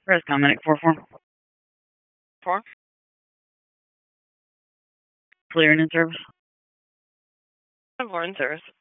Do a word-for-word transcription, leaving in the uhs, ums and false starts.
Press Dominic four four. Four. Clear and in service. Four in service.